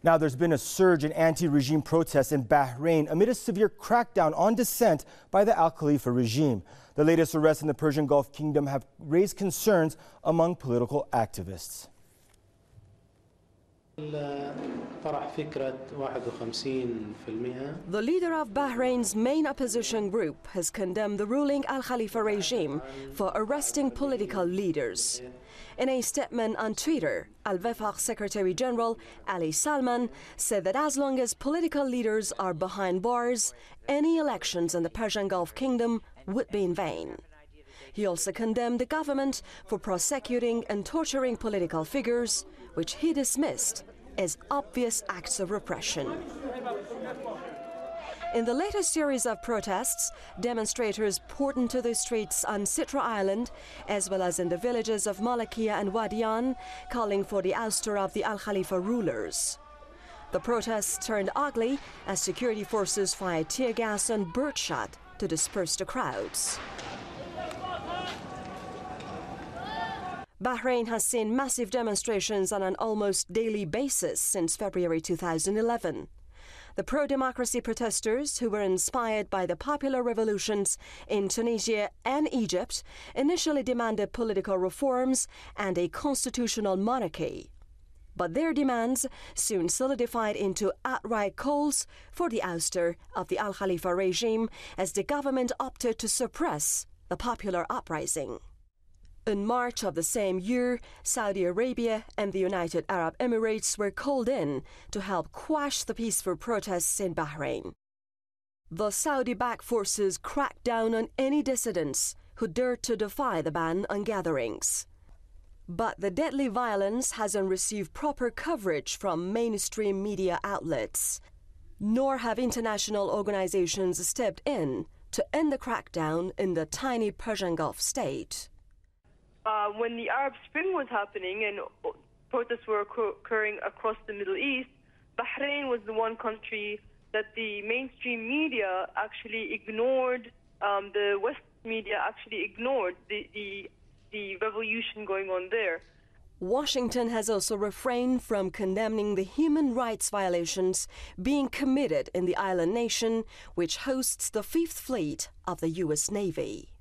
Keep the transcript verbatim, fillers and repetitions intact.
Now, there's been a surge in anti-regime protests in Bahrain amid a severe crackdown on dissent by the Al Khalifa regime. The latest arrests in the Persian Gulf Kingdom have raised concerns among political activists. The leader of Bahrain's main opposition group has condemned the ruling Al Khalifa regime for arresting political leaders. In a statement on Twitter, Al-Wefaq Secretary General Ali Salman said that as long as political leaders are behind bars, any elections in the Persian Gulf Kingdom would be in vain. He also condemned the government for prosecuting and torturing political figures, which he dismissed as obvious acts of repression. In the latest series of protests, demonstrators poured into the streets on Sitra Island, as well as in the villages of Malakia and Wadian, calling for the ouster of the Al Khalifa rulers. The protests turned ugly as security forces fired tear gas and birdshot to disperse the crowds. Bahrain has seen massive demonstrations on an almost daily basis since February two thousand eleven. The pro-democracy protesters, who were inspired by the popular revolutions in Tunisia and Egypt, initially demanded political reforms and a constitutional monarchy. But their demands soon solidified into outright calls for the ouster of the Al Khalifa regime as the government opted to suppress the popular uprising. In March of the same year, Saudi Arabia and the United Arab Emirates were called in to help quash the peaceful protests in Bahrain. The Saudi-backed forces cracked down on any dissidents who dared to defy the ban on gatherings. But the deadly violence hasn't received proper coverage from mainstream media outlets, nor have international organizations stepped in to end the crackdown in the tiny Persian Gulf state. Uh, when the Arab Spring was happening and protests were occurring across the Middle East, Bahrain was the one country that the mainstream media actually ignored, um, the West media actually ignored the, the, the revolution going on there. Washington has also refrained from condemning the human rights violations being committed in the island nation, which hosts the Fifth Fleet of the U S Navy.